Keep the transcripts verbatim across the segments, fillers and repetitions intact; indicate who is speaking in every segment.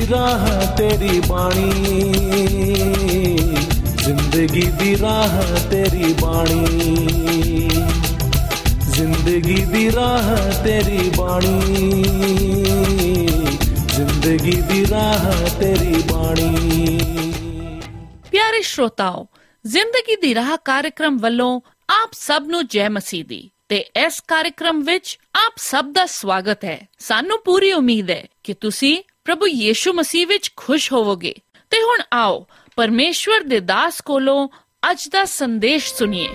Speaker 1: ਰਾਹ ਤੇਰੀ ਬਾਣੀ, ਜ਼ਿੰਦਗੀ ਦੀ ਰਾਹ ਤੇਰੀ ਬਾਣੀ, ਜ਼ਿੰਦਗੀ ਦੀ ਰਾਹ ਤੇਰੀ ਬਾਣੀ, ਜ਼ਿੰਦਗੀ ਦੀ ਰਾਹ ਤੇਰੀ ਬਾਣੀ।
Speaker 2: ਪਿਆਰੇ ਸ਼ਰੋਤਾਓ, ਜ਼ਿੰਦਗੀ ਦੀ ਰਾਹ ਕਾਰਜਕ੍ਰਮ ਵੱਲੋਂ ਆਪ ਸਭ ਨੂੰ ਜੈ ਮਸੀਹ ਦੀ ਤੇ ਇਸ ਕਾਰਜਕ੍ਰਮ ਵਿੱਚ ਆਪ ਸਭ ਦਾ ਸਵਾਗਤ ਹੈ। ਸਾਨੂੰ ਪੂਰੀ ਉਮੀਦ ਹੈ ਕਿ ਤੁਸੀਂ ਪ੍ਰਭੂ ਯੀਸ਼ੂ ਮਸੀਹ ਵਿੱਚ ਖੁਸ਼ ਹੋਵੋਗੇ। ਤੇ ਹੁਣ ਆਓ ਪਰਮੇਸ਼ਵਰ ਦੇ ਦਾਸ ਕੋਲੋਂ ਅੱਜ ਦਾ ਸੰਦੇਸ਼ ਸੁਣੀਏ।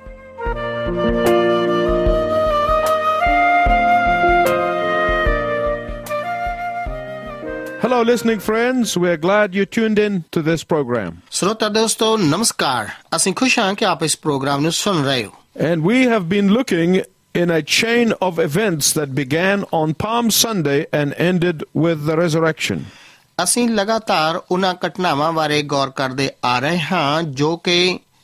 Speaker 3: Hello, listening friends. We're glad you tuned in to this program.
Speaker 4: ਸਰੋਤਾ ਦੋਸਤੋ ਨਮਸਕਾਰ, ਅਸੀਂ ਖੁਸ਼ ਹਾਂ ਕਿ ਆਪ ਇਸ ਪ੍ਰੋਗਰਾਮ ਨੂੰ ਸੁਣ ਰਹੇ ਹੋ।
Speaker 3: And we have been looking in a chain of events that began on Palm Sunday and ended with the resurrection.
Speaker 4: ਅਸੀਂ ਲਗਾਤਾਰ ਉਹਨਾਂ ਘਟਨਾਵਾਂ ਬਾਰੇ ਗੌਰ ਕਰਦੇ ਆ ਰਹੇ ਹਾਂ ਜੋ ਕਿ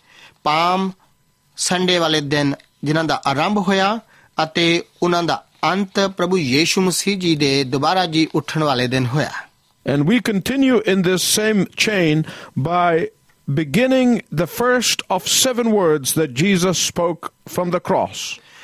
Speaker 4: ਪਾਮ ਸੰਡੇ ਵਾਲੇ ਦਿਨ ਜਿਨ੍ਹਾਂ ਦਾ ਆਰੰਭ ਹੋਇਆ ਅਤੇ ਉਹਨਾਂ ਦਾ ਅੰਤ ਪ੍ਰਭੂ ਯੀਸ਼ੂ ਮਸੀਹ ਜੀ ਦੇ ਦੁਬਾਰਾ ਜੀ ਉੱਠਣ ਵਾਲੇ ਦਿਨ ਹੋਇਆ।
Speaker 3: And we continue in this same chain by beginning the first of seven words that Jesus spoke from the cross.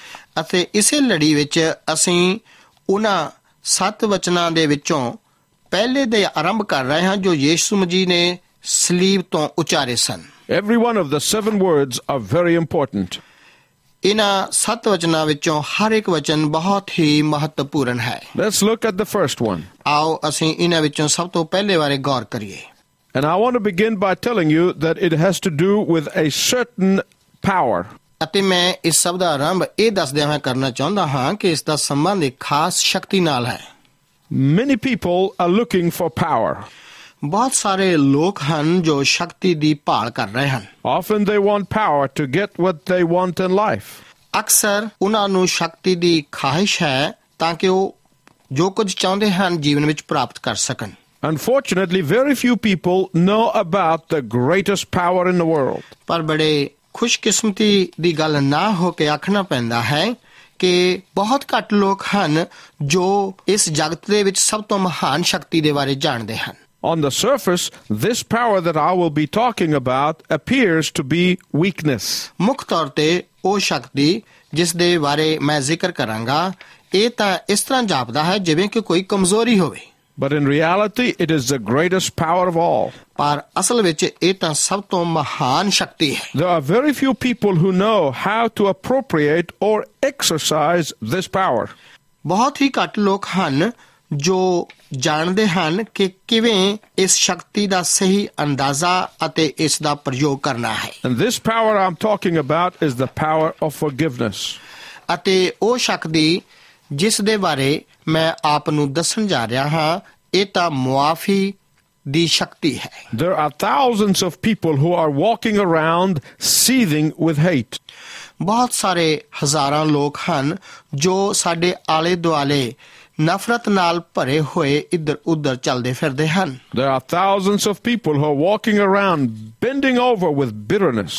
Speaker 4: ਅਤੇ ਇਸੇ ਲੜੀ ਵਿੱਚ ਅਸੀਂ ਉਹਨਾਂ ਸੱਤ ਵਚਨਾਂ ਦੇ ਵਿੱਚੋਂ ਪਹਿਲੇ ਦੇ ਆਰੰਭ ਕਰ ਰਹੇ ਹਾਂ ਜੋ ਯੀਸ਼ੂ ਮਸੀਹ ਨੇ ਸਲੀਬ ਤੋਂ ਉਚਾਰੇ ਸਨ।
Speaker 3: Every one of the seven words are very important.
Speaker 4: ਇਹਨਾਂ ਸੱਤ ਵਚਨਾਂ ਵਿੱਚੋਂ ਹਰ ਇੱਕ ਵਚਨ ਬਹੁਤ ਹੀ ਮਹੱਤਵਪੂਰਨ ਹੈ।
Speaker 3: Let's look at the first one.
Speaker 4: ਆਓ ਅਸੀਂ ਇਹਨਾਂ ਵਿੱਚੋਂ ਸਭ ਤੋਂ ਪਹਿਲੇ ਬਾਰੇ ਗੌਰ ਕਰੀਏ।
Speaker 3: And I want to begin by telling you that it has to do with a certain power.
Speaker 4: ਅਤੇ ਮੈਂ ਇਸ ਸਭ ਦਾ ਆਰੰਭ ਇਹ ਦੱਸਦਿਆਂ ਹੋਇਆ ਕਰਨਾ ਚਾਹੁੰਦਾ ਹਾਂ ਕਿ ਇਸ ਦਾ ਸੰਬੰਧ ਇੱਕ ਖਾਸ ਸ਼ਕਤੀ ਨਾਲ ਹੈ।
Speaker 3: Many people are looking for power.
Speaker 4: ਬਹੁਤ ਸਾਰੇ ਲੋਕ ਹਨ ਜੋ ਸ਼ਕਤੀ ਦੀ ਭਾਲ ਕਰ ਰਹੇ ਹਨ।
Speaker 3: Often they want power to get what they want in life.
Speaker 4: ਅਕਸਰ ਉਹਨਾਂ ਨੂੰ ਸ਼ਕਤੀ ਦੀ ਖਾਹਿਸ਼ ਹੈ ਤਾਂ ਕਿ ਉਹ ਜੋ ਕੁਝ ਚਾਹੁੰਦੇ ਹਨ ਜੀਵਨ ਵਿੱਚ ਪ੍ਰਾਪਤ ਕਰ ਸਕਣ।
Speaker 3: Unfortunately, very few people know about the greatest power in the world.
Speaker 4: ਪਰ ਬੜੇ ਖੁਸ਼ਕਿਸਮਤੀ ਦੀ ਗੱਲ ਨਾ ਹੋ ਕੇ ਆਖਣਾ ਪੈਂਦਾ ਹੈ ਕਿ ਬਹੁਤ ਘੱਟ ਲੋਕ ਹਨ ਜੋ ਇਸ ਜਗਤ ਦੇ ਵਿੱਚ ਸਭ ਤੋਂ ਮਹਾਨ ਸ਼ਕਤੀ ਦੇ ਬਾਰੇ ਜਾਣਦੇ ਹਨ।
Speaker 3: On the surface, this power that I will be talking about appears to be weakness.
Speaker 4: ਮੁੱਖ ਤੌਰ ਤੇ ਉਹ ਸ਼ਕਤੀ ਜਿਸ ਦੇ ਬਾਰੇ ਮੈਂ ਜ਼ਿਕਰ ਕਰਾਂਗਾ ਇਹ ਤਾਂ ਇਸ ਤਰ੍ਹਾਂ ਜਾਪਦਾ ਹੈ ਜਿਵੇਂ ਕਿ ਕੋਈ ਕਮਜ਼ੋਰੀ ਹੋਵੇ।
Speaker 3: But in reality, it is the greatest power of all.
Speaker 4: ਪਰ ਅਸਲ ਵਿੱਚ ਇਹ ਤਾਂ ਸਭ ਤੋਂ ਮਹਾਨ ਸ਼ਕਤੀ ਹੈ।
Speaker 3: There are very few people who know how to appropriate or exercise this power.
Speaker 4: ਬਹੁਤ ਹੀ ਘੱਟ ਲੋਕ ਹਨ ਜੋ ਜਾਣਦੇ ਹਨ ਕਿ ਕਿਵੇਂ ਇਸ ਸ਼ਕਤੀ ਦਾ ਸਹੀ ਅੰਦਾਜ਼ਾ ਅਤੇ ਇਸ ਦਾ ਪ੍ਰਯੋਗ ਕਰਨਾ ਹੈ।
Speaker 3: And this power I'm talking about is the power of forgiveness.
Speaker 4: ਅਤੇ ਉਹ ਸ਼ਕਤੀ ਜਿਸ ਦੇ ਬਾਰੇ ਮੈਂ ਆਪ ਨੂੰ ਦੱਸਣ ਜਾ ਰਿਹਾ ਹਾਂ ਇਹ ਤਾਂ ਮੁਆਫੀ ਦੀ ਸ਼ਕਤੀ ਹੈ।
Speaker 3: There are thousands of people who are walking around seething with hate.
Speaker 4: ਬਹੁਤ ਸਾਰੇ ਹਜ਼ਾਰਾਂ ਲੋਕ ਹਨ ਜੋ ਸਾਡੇ ਆਲੇ ਦੁਆਲੇ ਨਫ਼ਰਤ ਨਾਲ ਭਰੇ ਹੋਏ ਇੱਧਰ ਉੱਧਰ ਚੱਲਦੇ ਫਿਰਦੇ ਹਨ।
Speaker 3: There are thousands of people who are walking around bending over with bitterness.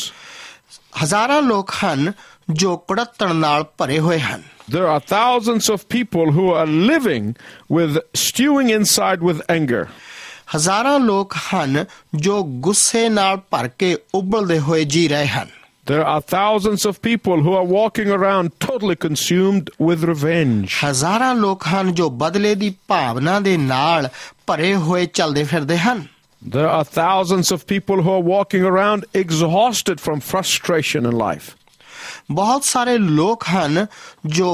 Speaker 4: ਹਜ਼ਾਰਾਂ ਲੋਕ ਹਨ ਜੋ ਕੁੜੱਤਣ ਨਾਲ ਭਰੇ ਹੋਏ ਹਨ।
Speaker 3: There are thousands of people who are living with stewing inside with anger.
Speaker 4: ਹਜ਼ਾਰਾਂ ਲੋਕ ਹਨ ਜੋ ਗੁੱਸੇ ਨਾਲ ਭਰ ਕੇ ਉਬਲਦੇ ਹੋਏ ਜੀ ਰਹੇ ਹਨ।
Speaker 3: There are thousands of people who are walking around totally consumed with revenge.
Speaker 4: ਹਜ਼ਾਰਾਂ ਲੋਕ ਹਨ ਜੋ ਬਦਲੇ ਦੀ ਭਾਵਨਾ ਦੇ ਨਾਲ ਭਰੇ ਹੋਏ ਚੱਲਦੇ ਫਿਰਦੇ ਹਨ।
Speaker 3: There are thousands of people who are walking around exhausted from frustration in life.
Speaker 4: ਬਹੁਤ ਸਾਰੇ ਲੋਕ ਹਨ ਜੋ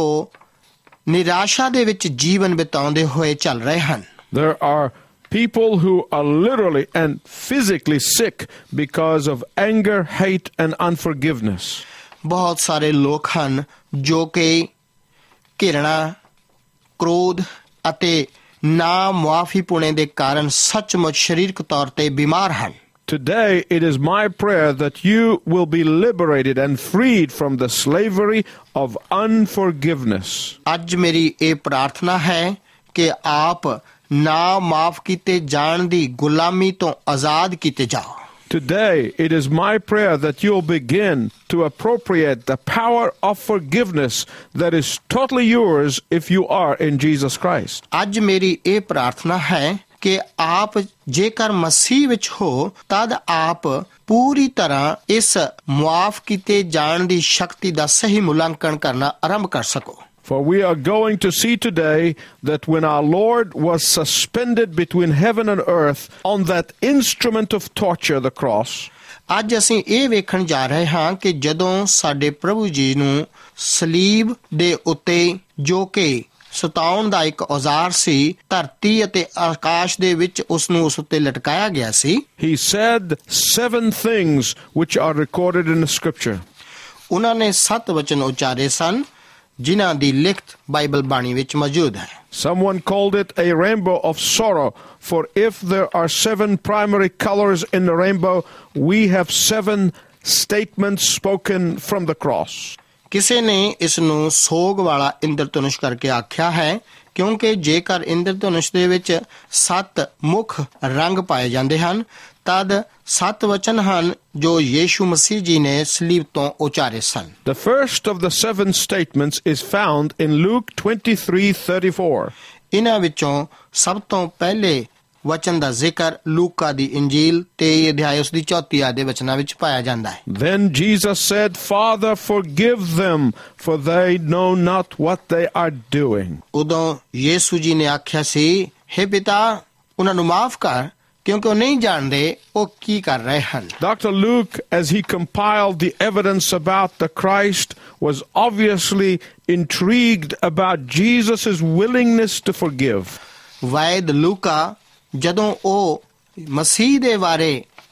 Speaker 4: ਨਿਰਾਸ਼ਾ ਦੇ ਵਿੱਚ ਜੀਵਨ ਬਿਤਾਉਂਦੇ ਹੋਏ ਚੱਲ ਰਹੇ ਹਨ।
Speaker 3: There are people who are literally and physically sick because of anger, hate, and unforgiveness.
Speaker 4: ਬਹੁਤ ਸਾਰੇ ਲੋਕ ਹਨ ਜੋ ਕਿ ਘਿਰਣਾ, ਕ੍ਰੋਧ ਅਤੇ ਨਾ ਮੁਆਫੀ ਪੁਣੇ ਦੇ ਕਾਰਨ ਸੱਚਮੁੱਚ ਸਰੀਰਕ ਤੌਰ ਤੇ ਬਿਮਾਰ ਹਨ।
Speaker 3: Today, it is my prayer that you will be liberated and freed from the slavery of unforgiveness.
Speaker 4: ਅੱਜ ਮੇਰੀ ਇਹ ਪ੍ਰਾਰਥਨਾ ਹੈ ਕਿ ਆਪ ਨਾ ਮਾਫ ਕੀਤੇ ਜਾਣ ਦੀ ਗੁਲਾਮੀ ਤੋਂ ਆਜ਼ਾਦ ਕੀਤੇ ਜਾਓ।
Speaker 3: Today, it is my prayer that you'll begin to appropriate the power of forgiveness that is totally yours if you are in Jesus Christ.
Speaker 4: ਅੱਜ ਮੇਰੀ ਇਹ ਪ੍ਰਾਰਥਨਾ ਹੈ ਕਿ ਆਪ ਜੇਕਰ ਮਸੀਹ ਵਿੱਚ ਹੋ ਤਦ ਆਪ ਪੂਰੀ ਤਰ੍ਹਾਂ ਇਸ ਮੁਆਫ ਕੀਤੇ ਜਾਣ ਦੀ ਸ਼ਕਤੀ ਦਾ ਸਹੀ ਮੁਲਾਂਕਣ ਕਰਨਾ ਆਰੰਭ ਕਰ ਸਕੋ।
Speaker 3: For we are going to see today that when our Lord was suspended between heaven and earth on that instrument of torture, the cross,
Speaker 4: ਅੱਜ ਅਸੀਂ ਇਹ ਵੇਖਣ ਜਾ ਰਹੇ ਹਾਂ ਕਿ ਜਦੋਂ ਸਾਡੇ ਪ੍ਰਭੂ ਜੀ ਨੂੰ ਸਲੀਬ ਦੇ ਉੱਤੇ, ਜੋ ਕਿ ਸਤਾਉਣ ਦਾ ਇੱਕ ਔਜ਼ਾਰ ਸੀ, ਧਰਤੀ ਅਤੇ ਆਕਾਸ਼ ਦੇ ਵਿੱਚ ਉਸ ਨੂੰ ਉਸ ਉੱਤੇ ਲਟਕਾਇਆ ਗਿਆ ਸੀ,
Speaker 3: he said seven things which are recorded in the scripture.
Speaker 4: ਉਹਨਾਂ ਨੇ ਸੱਤ ਵਚਨ ਉਚਾਰੇ ਸਨ ਜਿਨ੍ਹਾਂ ਦੀ ਲਿਖਤ ਬਾਈਬਲ ਬਾਣੀ ਵਿੱਚ ਮੌਜੂਦ ਹੈ।
Speaker 3: Someone called it a rainbow of sorrow, for if there are seven primary colors in the rainbow, we have seven statements spoken from the cross.
Speaker 4: ਕਿਸੇ ਨੇ ਇਸ ਨੂੰ ਸੋਗ ਵਾਲਾ ਇੰਦਰਧਨੁਸ਼ ਕਰਕੇ ਆਖਿਆ ਹੈ, ਕਿਉਂਕਿ ਜੇਕਰ ਇੰਦਰਧਨੁਸ਼ ਦੇ ਵਿੱਚ ਸੱਤ ਮੁੱਖ ਰੰਗ ਪਾਏ ਜਾਂਦੇ ਹਨ ਤਦ ਸੱਤ ਵਚਨ ਹਨ ਜੋ ਯੀਸ਼ੂ ਮਸੀਹ ਜੀ ਨੇ ਸਲੀਬ ਤੋਂ ਉਚਾਰੇ ਸਨ।
Speaker 3: The first of the seven statements is found in Luke twenty-three thirty-four.
Speaker 4: ਇਹਨਾਂ ਵਿੱਚੋਂ ਸਭ ਤੋਂ ਪਹਿਲੇ ਵਚਨ ਦਾ ਜ਼ਿਕਰ ਲੂਕਾ ਦੀ ਇੰਜੀਲ ਤੇਈ ਅਧਿਆਇ ਉਸ ਦੀ ਚੌਥੀ ਆਇਤ ਦੇ ਵਚਨਾਂ ਵਿੱਚ ਪਾਇਆ ਜਾਂਦਾ ਹੈ।
Speaker 3: Then Jesus said, Father, forgive them, for they know not what they are doing.
Speaker 4: ਉਦੋਂ ਯੀਸ਼ੂ ਜੀ ਨੇ ਆਖਿਆ ਸੀ, ਹੇ ਪਿਤਾ ਉਹਨਾਂ ਨੂੰ ਮਾਫ ਕਰ ਕਿਉਂਕਿ ਉਹ ਨਹੀਂ ਜਾਣਦੇ ਉਹ ਕੀ ਕਰ ਰਹੇ ਹਨ।
Speaker 3: Doctor Luke, as he compiled the evidence about the Christ, was obviously intrigued about Jesus' willingness to forgive.
Speaker 4: ਵੈਦ ਲੂਕਾ ਜਦੋਂ ਉਹ ਮਸੀਹ ਦੇ ਬਾਰੇ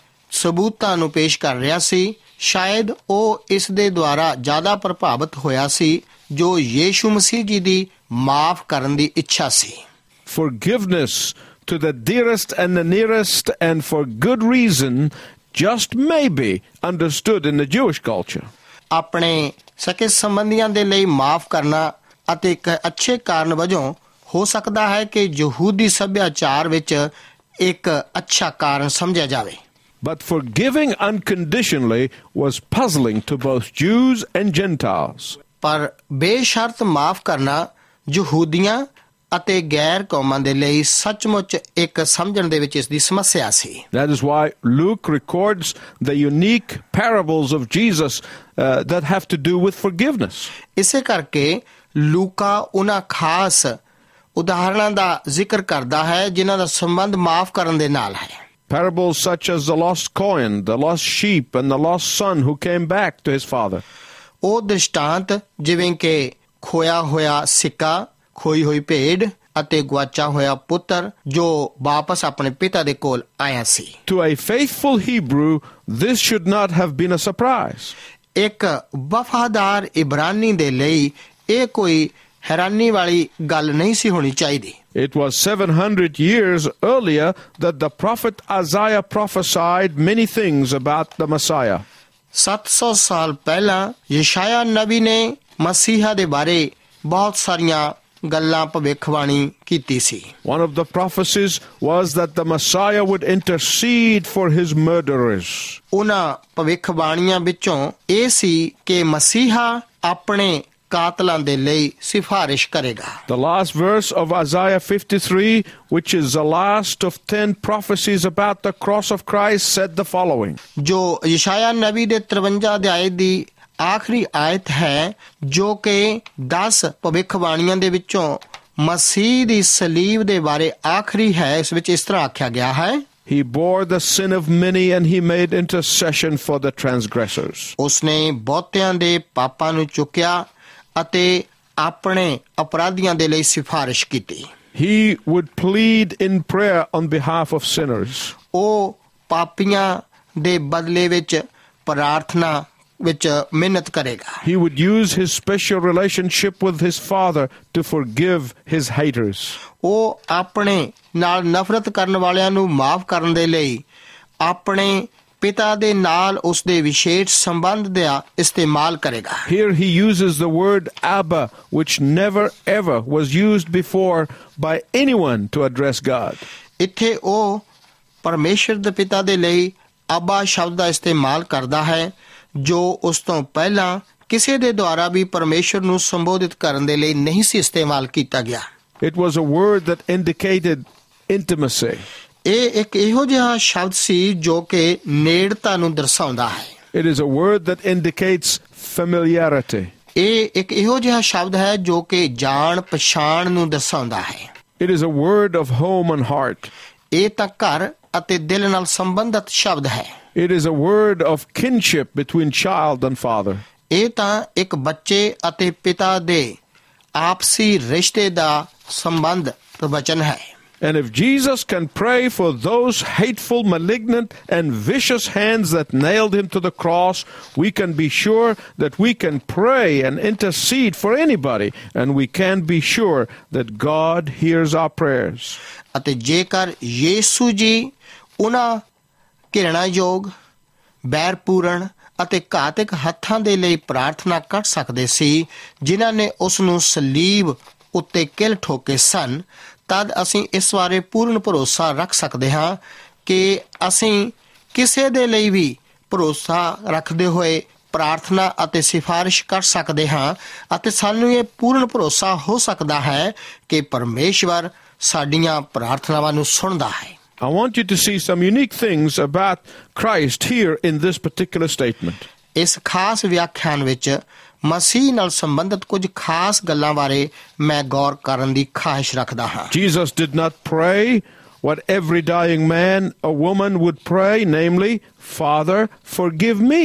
Speaker 4: ਸਬੂਤਾਂ ਨੂੰ ਪੇਸ਼ ਕਰ ਰਿਹਾ ਸੀ, ਸ਼ਾਇਦ ਉਹ ਇਸ ਦੇ ਦੁਆਰਾ ਜ਼ਿਆਦਾ ਪ੍ਰਭਾਵਿਤ ਹੋਇਆ ਸੀ ਜੋ ਯੀਸ਼ੂ ਮਸੀਹ ਜੀ ਦੀ ਮਾਫ ਕਰਨ ਦੀ ਇੱਛਾ ਸੀ।
Speaker 3: Forgiveness to the dearest and the nearest, and for good reason, just may be understood in the Jewish culture.
Speaker 4: ਆਪਣੇ ਸਕੇ ਸੰਬੰਧੀਆਂ ਦੇ ਲਈ ਮਾਫ ਕਰਨਾ ਅਤੇ ਇੱਕ ਅੱਛੇ ਕਾਰਨ ਵਜੋਂ ਹੋ ਸਕਦਾ ਹੈ ਕਿ ਯਹੂਦੀ ਸੱਭਿਆਚਾਰ ਵਿੱਚ ਇੱਕ ਅੱਛਾ ਕਾਰਨ ਸਮਝਿਆ ਜਾਵੇ।
Speaker 3: But forgiving unconditionally was puzzling to both Jews and Gentiles.
Speaker 4: ਪਰ ਬੇਸ਼ਰਤ ਮਾਫ ਕਰਨਾ ਯਹੂਦੀਆਂ ਅਤੇ ਗੈਰ ਕੌਮਾਂ ਦੇ ਲਈ ਸੱਚਮੁੱਚ ਇੱਕ ਸਮਝਣ ਦੇ ਵਿੱਚ ਇਸ ਦੀ ਸਮੱਸਿਆ ਸੀ।
Speaker 3: That is why Luke records the unique parables of Jesus uh, that have to do with forgiveness.
Speaker 4: ਇਸੇ ਕਰਕੇ ਲੂਕਾ ਉਹਨਾਂ ਖਾਸ ਉਦਾਹਰਣਾਂ ਦਾ ਜ਼ਿਕਰ ਕਰਦਾ ਹੈ ਜਿਨ੍ਹਾਂ ਦਾ ਸੰਬੰਧ ਮਾਫ ਕਰਨ ਦੇ ਨਾਲ ਹੈ।
Speaker 3: Parables such as the lost coin, the lost sheep, and the lost son who came back to his father.
Speaker 4: ਉਹ ਦ੍ਰਿਸ਼ਟਾਂਤ ਜਿਵੇਂ ਕਿ ਖੋਇਆ ਹੋਇਆ ਸਿੱਕਾ, ਖੋਈ ਹੋਈ ਭੇਡ ਅਤੇ ਗੁਆਚਾ ਹੋਇਆ ਪੁੱਤਰ ਜੋ ਵਾਪਸ ਆਪਣੇ ਪਿਤਾ ਦੇ ਕੋਲ ਆਇਆ ਸੀ।
Speaker 3: To a faithful Hebrew, this should not have been a surprise.
Speaker 4: ਇੱਕ ਵਫਾਦਾਰ ਇਬਰਾਨੀ ਦੇ ਲਈ ਇਹ ਕੋਈ ਹੈਰਾਨੀ ਵਾਲੀ ਗੱਲ ਨਹੀਂ ਸੀ ਹੋਣੀ ਚਾਹੀਦੀ।
Speaker 3: It was seven hundred years earlier that the prophet Isaiah prophesied many things about the Messiah.
Speaker 4: ਸੱਤ ਸੌ ਸਾਲ ਪਹਿਲਾਂ ਯਸ਼ਾਇਆ ਨਬੀ ਨੇ ਮਸੀਹਾ ਦੇ ਬਾਰੇ ਬਹੁਤ ਸਾਰੀਆਂ ਗੱਲਾਂ ਭਵਿੱਖਬਾਣੀ ਕੀਤੀ ਸੀ।
Speaker 3: One of the prophecies was that the Messiah would intercede for his murderers.
Speaker 4: ਉਹਨਾਂ ਭਵਿੱਖਬਾਣੀਆਂ ਵਿੱਚੋਂ ਇਹ ਸੀ ਕਿ ਮਸੀਹਾ ਆਪਣੇ ਕਾਤਲਾਂ ਦੇ ਲਈ ਸਿਫਾਰਿਸ਼ ਕਰੇਗਾ।
Speaker 3: The last verse of Isaiah fifty-three, which is the last of ten prophecies about the cross of Christ, said the following.
Speaker 4: ਜੋ ਯਸ਼ਾਇਆ ਨਬੀ ਦੇ ਤਰਵੰਜਾ ਅਧਿਆਇ ਦੀ ਆਖਰੀ ਆਇਤ ਹੈ ਜੋ ਕਿ ਦਸ ਭਵਿੱਖਬਾਣੀਆਂ ਦੇ ਵਿੱਚੋਂ ਮਸੀਹ ਦੀ ਸਲੀਬ ਦੇ ਬਾਰੇ ਆਖਰੀ ਹੈ। ਇਸ ਵਿੱਚ ਇਸ ਤਰ੍ਹਾਂ ਆਖਿਆ ਗਿਆ ਹੈ,
Speaker 3: He bore the sin of many and he made intercession for the transgressors.
Speaker 4: ਉਸਨੇ ਬਹੁਤਿਆਂ ਦੇ ਪਾਪਾਂ ਨੂੰ ਚੁੱਕਿਆ ਅਤੇ ਆਪਣੇ ਅਪਰਾਧੀਆਂ ਦੇ ਲਈ ਸਿਫਾਰਿਸ਼ ਕੀਤੀ।
Speaker 3: He would plead in prayer on behalf of sinners.
Speaker 4: ਉਹ ਪਾਪੀਆਂ ਦੇ ਬਦਲੇ ਵਿੱਚ ਪ੍ਰਾਰਥਨਾ ਵਿੱਚ ਮਿਹਨਤ ਕਰੇਗਾ।
Speaker 3: He would use his special relationship with his father to forgive his haters.
Speaker 4: ਉਹ ਆਪਣੇ ਨਾਲ ਨਫ਼ਰਤ ਕਰਨ ਵਾਲਿਆਂ ਨੂੰ ਮਾਫ ਕਰਨ ਦੇ ਲਈ ਆਪਣੇ ਪਿਤਾ ਦੇ ਨਾਲ ਉਸ ਦੇ ਵਿਸ਼ੇਸ਼ ਸੰਬੰਧ ਦਾ ਇਸਤੇਮਾਲ ਕਰੇਗਾ।
Speaker 3: Here he uses the word Abba, which never ever was used before by anyone to address God.
Speaker 4: ਇੱਥੇ ਉਹ ਪਰਮੇਸ਼ਰ ਦੇ ਪਿਤਾ ਦੇ ਲਈ ਅਬਾ ਸ਼ਬਦ ਦਾ ਇਸਤੇਮਾਲ ਕਰਦਾ ਹੈ ਜੋ ਉਸ ਤੋਂ ਪਹਿਲਾਂ ਕਿਸੇ ਦੇ ਦੁਆਰਾ ਵੀ ਪਰਮੇਸ਼ਰ ਨੂੰ ਸੰਬੋਧਿਤ ਕਰਨ ਦੇ ਲਈ ਨਹੀਂ ਸੀ ਇਸਤੇਮਾਲ ਕੀਤਾ ਗਿਆ।
Speaker 3: It was a word that indicated intimacy.
Speaker 4: ਇਹ ਇੱਕ ਇਹੋ ਜਿਹਾ ਸ਼ਬਦ ਸੀ ਜੋ ਕਿ ਨੇੜਤਾ ਨੂੰ ਦਰਸਾਉਂਦਾ ਹੈ।
Speaker 3: It is a word that indicates familiarity.
Speaker 4: ਇਹ ਇੱਕ ਇਹੋ ਜਿਹਾ ਸ਼ਬਦ ਹੈ ਜੋ ਕਿ ਜਾਣ ਪਛਾਣ ਨੂੰ ਦਰਸਾਉਂਦਾ ਹੈ।
Speaker 3: It is a word of home and heart.
Speaker 4: ਇਹ ਤਾਂ ਘਰ ਅਤੇ ਦਿਲ ਨਾਲ ਸੰਬੰਧਿਤ ਸ਼ਬਦ ਹੈ।
Speaker 3: It is a word of kinship between child and father.
Speaker 4: ਇਹ ਤਾਂ ਇੱਕ ਬੱਚੇ ਅਤੇ ਪਿਤਾ ਦੇ ਆਪਸੀ ਰਿਸ਼ਤੇ ਦਾ ਸੰਬੰਧ ਵਚਨ ਹੈ।
Speaker 3: And if Jesus can pray for those hateful, malignant, and vicious hands that nailed him to the cross, we can be sure that we can pray and intercede for anybody, and we can be sure that God hears our prayers.
Speaker 4: ਅਤੇ ਜੇਕਰ ਯੀਸ਼ੂ ਜੀ ਉਹਨਾਂ ਘਿਰਣਾਯੋਗ, ਬੈਰਪੂਰਨ ਅਤੇ ਘਾਤਕ ਹੱਥਾਂ ਦੇ ਲਈ ਪ੍ਰਾਰਥਨਾ ਕਰ ਸਕਦੇ ਸੀ ਜਿਨ੍ਹਾਂ ਨੇ ਉਸ ਨੂੰ ਸਲੀਬ ਉੱਤੇ ਕਿਲ ਠੋਕੇ ਸਨ, ਤਦ ਅਸੀਂ ਇਸ ਬਾਰੇ ਪੂਰਨ ਭਰੋਸਾ ਰੱਖ ਸਕਦੇ ਹਾਂ ਕਿ ਅਸੀਂ ਕਿਸੇ ਦੇ ਲਈ ਵੀ ਭਰੋਸਾ ਰੱਖਦੇ ਹੋਏ ਪ੍ਰਾਰਥਨਾ ਅਤੇ ਸਿਫਾਰਿਸ਼ ਕਰ ਸਕਦੇ ਹਾਂ ਅਤੇ ਸਾਨੂੰ ਇਹ ਪੂਰਨ ਭਰੋਸਾ ਹੋ ਸਕਦਾ ਹੈ ਕਿ ਪਰਮੇਸ਼ਵਰ ਸਾਡੀਆਂ ਪ੍ਰਾਰਥਨਾਵਾਂ ਨੂੰ ਸੁਣਦਾ ਹੈ।
Speaker 3: I want you to see some unique things about Christ here in this particular statement.
Speaker 4: ਇਸ ਖਾਸ ਵਿਆਖਿਆਨ ਵਿੱਚ ਮਸੀਹ ਨਾਲ ਸੰਬੰਧਿਤ ਕੁਝ ਖਾਸ ਗੱਲਾਂ ਬਾਰੇ ਮੈਂ ਗੌਰ ਕਰਨ ਦੀ ਖਾਹਿਸ਼ ਰੱਖਦਾ ਹਾਂ।
Speaker 3: Jesus did not pray what every dying man or woman would pray, namely, Father, forgive me.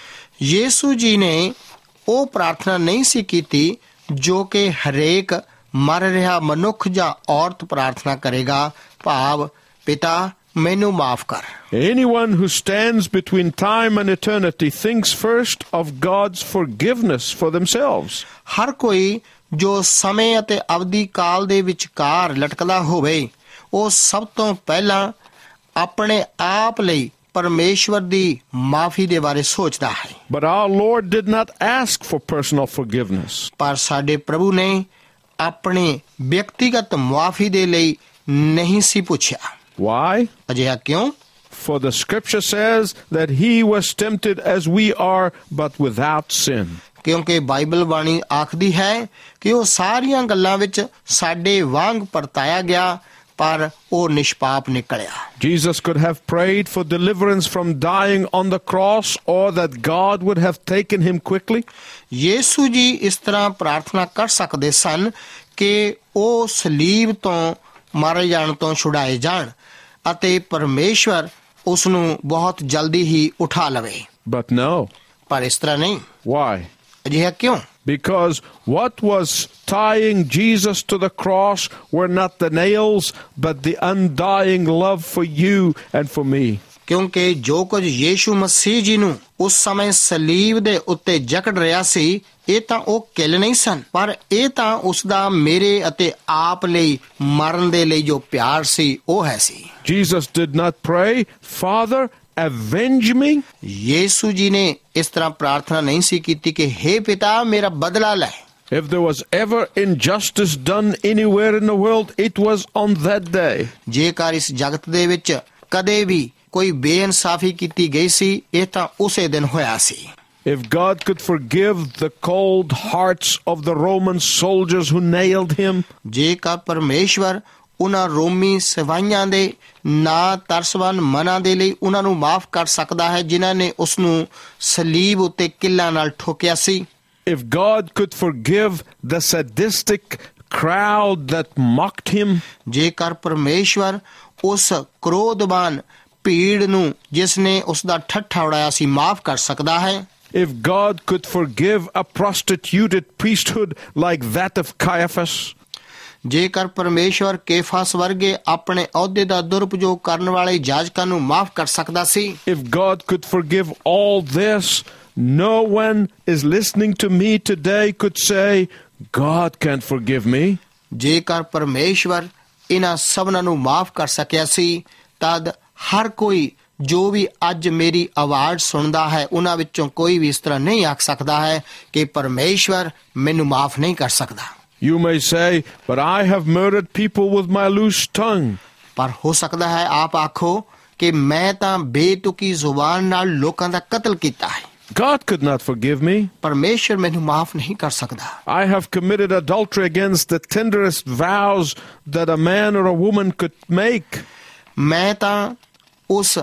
Speaker 4: Yishu ਜੀ ਨੇ ਉਹ ਪ੍ਰਾਰਥਨਾ ਨਹੀਂ ਸੀ ਕੀਤੀ ਜੋ ਕਿ ਹਰੇਕ ਮਰ ਰਿਹਾ ਮਨੁੱਖ ਜਾਂ ਔਰਤ ਪ੍ਰਾਰਥਨਾ ਕਰੇਗਾ, ਭਾਵ ਪਿਤਾ ਮੈਨੂੰ ਮਾਫ ਕਰ।
Speaker 3: Anyone who stands between time and eternity thinks first of God's forgiveness for themselves.
Speaker 4: ਹਰ ਕੋਈ ਜੋ ਸਮੇਂ ਅਤੇ ਅਵਧੀ ਕਾਲ ਦੇ ਵਿਚਕਾਰ ਲਟਕਦਾ ਹੋਵੇ, ਉਹ ਸਭ ਤੋਂ ਪਹਿਲਾਂ ਆਪਣੇ ਆਪ ਲਈ ਪਰਮੇਸ਼ਵਰ ਦੀ ਮਾਫੀ ਦੇ ਬਾਰੇ ਸੋਚਦਾ ਹੈ।
Speaker 3: But our Lord did not ask for personal forgiveness.
Speaker 4: ਪਰ ਸਾਡੇ ਪ੍ਰਭੂ ਨੇ ਆਪਣੀ ਵਿਅਕਤੀਗਤ ਮੁਆਫੀ ਦੇ ਲਈ ਨਹੀਂ ਸੀ ਪੁੱਛਿਆ।
Speaker 3: Why?
Speaker 4: ਅਜਿਹਾ ਕਿਉਂ?
Speaker 3: For the scripture says that he was tempted as we are, but without sin.
Speaker 4: ਕਿਉਂਕਿ ਬਾਈਬਲ ਬਾਣੀ ਆਖਦੀ ਹੈ ਕਿ ਉਹ ਸਾਰੀਆਂ ਗੱਲਾਂ ਵਿੱਚ ਸਾਡੇ ਵਾਂਗ ਪਰਤਾਇਆ ਗਿਆ, ਪਰ ਉਹ ਨਿਸ਼ਪਾਪ ਨਿਕਲਿਆ।
Speaker 3: Jesus could have prayed for deliverance from dying on the cross, or that God would have taken him quickly.
Speaker 4: Yishu ਜੀ ਇਸ ਤਰ੍ਹਾਂ ਪ੍ਰਾਰਥਨਾ ਕਰ ਸਕਦੇ ਸਨ ਕਿ ਉਹ ਸਲੀਬ ਤੋਂ ਮਾਰੇ ਜਾਣ ਤੋਂ ਛੁਡਾਏ ਜਾਣ ਅਤੇ ਪਰਮੇਸ਼ਵਰ ਉਸ ਨੂੰ ਬਹੁਤ ਜਲਦੀ ਹੀ ਉਠਾ ਲਵੇ।
Speaker 3: But no.
Speaker 4: ਪਰ ਇਸ ਤਰ੍ਹਾਂ ਨਹੀਂ।
Speaker 3: Why?
Speaker 4: ਅਜਿਹਾ ਕਿਉਂ?
Speaker 3: Because what was tying Jesus to the cross were not the nails, but the undying love for you and for me.
Speaker 4: ਕਿਉਂਕਿ ਜੋ ਕੁਝ ਯੀਸ਼ੂ ਮਸੀਹ ਜੀ ਨੂੰ ਉਸ ਸਮੇਂ ਸਲੀਬ ਦੇ ਉੱਤੇ ਜਕੜ ਰਿਹਾ ਸੀ, ਇਹ ਤਾਂ ਉਹ ਕਿੱਲ ਨਹੀਂ ਸਨ, ਪਰ ਇਹ ਤਾਂ ਉਸ ਦਾ ਮੇਰੇ ਅਤੇ ਆਪ ਲਈ ਮਰਨ ਦੇ ਲਈ ਜੋ ਪਿਆਰ ਸੀ ਉਹ ਹੈ ਸੀ।
Speaker 3: Jesus did not pray, Father, avenge me.
Speaker 4: Yishu ਜੀ ਨੇ ਇਸ ਤਰ੍ਹਾਂ ਪ੍ਰਾਰਥਨਾ ਨਹੀਂ ਸੀ ਕੀਤੀ ਕਿ ਹੇ ਪਿਤਾ ਮੇਰਾ ਬਦਲਾ ਲੈ।
Speaker 3: If there was ever injustice done anywhere in the world, it was on that day.
Speaker 4: ਜੇਕਰ ਇਸ ਜਗਤ ਦੇ ਵਿੱਚ ਕਦੇ ਵੀ ਕੋਈ ਬੇਇਨਸਾਫੀ ਕੀਤੀ ਗਈ ਸੀ, ਇਹ ਤਾਂ ਉਸੇ ਦਿਨ ਹੋਇਆ ਸੀ।
Speaker 3: If God could forgive the cold hearts of the Roman soldiers who nailed him,
Speaker 4: ਜੇਕਰ ਪਰਮੇਸ਼ਵਰ ਉਹਨਾਂ ਰੋਮੀ ਸਿਪਾਹੀਆਂ ਦੇ ਨਾ ਤਰਸਵਾਨ ਮਨਾਂ ਦੇ ਲਈ ਉਹਨਾਂ ਨੂੰ ਮਾਫ ਕਰ ਸਕਦਾ ਹੈ ਜਿਨ੍ਹਾਂ ਨੇ ਉਸ ਨੂੰ ਸਲੀਬ ਉੱਤੇ ਕਿੱਲਾਂ ਨਾਲ ਠੋਕਿਆ ਸੀ।
Speaker 3: if God could forgive the sadistic crowd that mocked him,
Speaker 4: ਜੇਕਰ ਪਰਮੇਸ਼ਵਰ ਉਸ ਕ੍ਰੋਧਵਾਨ ਭੀੜ ਨੂੰ ਜਿਸ ਨੇ ਉਸ ਦਾ ਠੱਠਾ ਉਡਾਇਆ ਸੀ ਮਾਫ ਕਰ ਸਕਦਾ ਹੈ।
Speaker 3: if God could forgive a prostituted priesthood like that of Caiaphas,
Speaker 4: ਜੇਕਰ ਪਰਮੇਸ਼ਵਰ ਕੇਫਾਸ ਵਰਗੇ ਆਪਣੇ ਅਹੁਦੇ ਦਾ ਦੁਰਉਪਯੋਗ ਕਰਨ ਵਾਲੇ ਜਾਜਕਾਂ ਨੂੰ ਮਾਫ ਕਰ ਸਕਦਾ ਸੀ।
Speaker 3: if God could forgive all this, no one is listening to me today could say, God can't forgive me.
Speaker 4: ਜੇਕਰ ਪਰਮੇਸ਼ਵਰ ਇਹਨਾਂ ਸਭਨਾਂ ਨੂੰ ਮਾਫ ਕਰ ਸਕਿਆ ਸੀ, ਤਦ ਹਰ ਕੋਈ ਜੋ ਵੀ ਅੱਜ ਮੇਰੀ ਆਵਾਜ਼ ਸੁਣਦਾ ਹੈ ਉਹਨਾਂ ਵਿੱਚੋਂ ਕੋਈ ਵੀ ਇਸ ਤਰ੍ਹਾਂ ਨਹੀਂ ਆਖ ਸਕਦਾ ਹੈ ਕਿ ਪਰਮੇਸ਼ਵਰ ਮੈਨੂੰ ਮਾਫ ਨਹੀਂ ਕਰ ਸਕਦਾ।
Speaker 3: You may say, but I have murdered people with my loose tongue.
Speaker 4: ਪਰ ਹੋ ਸਕਦਾ ਹੈ ਆਪ ਆਖੋ ਕਿ ਮੈਂ ਤਾਂ ਬੇਤੁਕੀ ਜ਼ੁਬਾਨ ਨਾਲ ਲੋਕਾਂ ਦਾ ਕਤਲ ਕੀਤਾ ਹੈ।
Speaker 3: God could not forgive me.
Speaker 4: ਪਰਮੇਸ਼ਰ ਮੈਨੂੰ ਮਾਫ ਨਹੀਂ ਕਰ ਸਕਦਾ।
Speaker 3: I have committed adultery against the tenderest vows that a man or a woman could make.
Speaker 4: ਮੈਂ ਤਾਂ ਉਸ